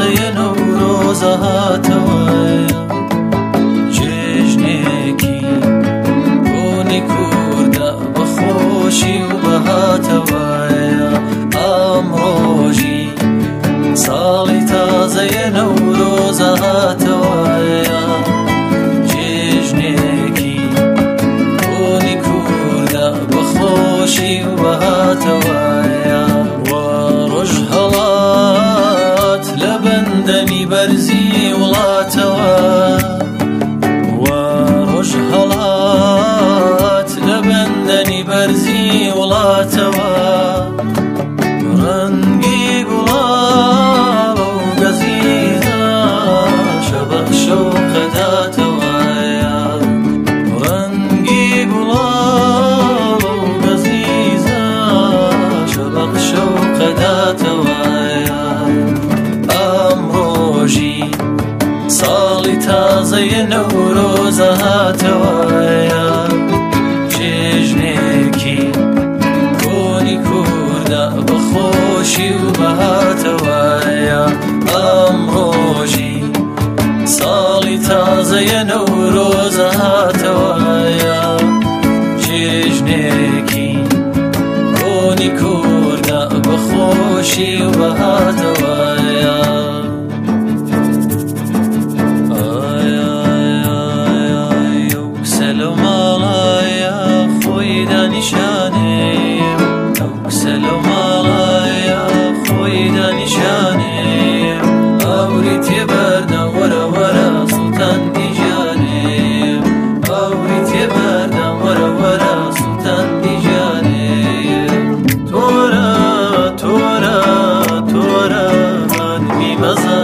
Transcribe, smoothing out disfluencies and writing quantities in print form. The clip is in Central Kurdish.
تازەیە نەورۆزە هاتەوەیە جێژنێکی بۆنی کووردە بەخۆشی و بەهاتەوەیە ئەمڕۆژی ساڵی تازەیە نەورۆزە هاتەوەیە جێژنێکی بۆنی کووردە بەخۆشی و بەهاتەوەیە ڕۆژ هەڵات لە بەندەمی بەرزی وڵاتەوە ڕۆژ هەڵات لە بەندەنی بەرزی وڵاتەوە ڕەنگی گوڵاو و گەزیزە شەبەخشە و قەداتەوەیە ڕەنگی گوڵاو و گەزیزە شەبەخشە و قەداتەوەیە ئەمڕۆژی ساڵی تازەیە نەورۆزە هاتەوەیە جێژنێکی بۆنی کووردە بەخۆشی و بەهاتەوەیە ئەمڕۆژی ساڵی تازەیە نەورۆزە هاتەوەیە جێژنێکی بۆنی کووردە بەخۆشی و بەهاتەوەیە دانیشانێم ئەوکسە لەو ماڵایە خۆی دانیشانێم ئەوری تێبەردە وەرە وەرە سوڵتان دیژانێم ئەوری تێبەردە وەرە وەرە سوڵتان دیژانێم تۆرە تۆرە تۆرە هەنمی مەزە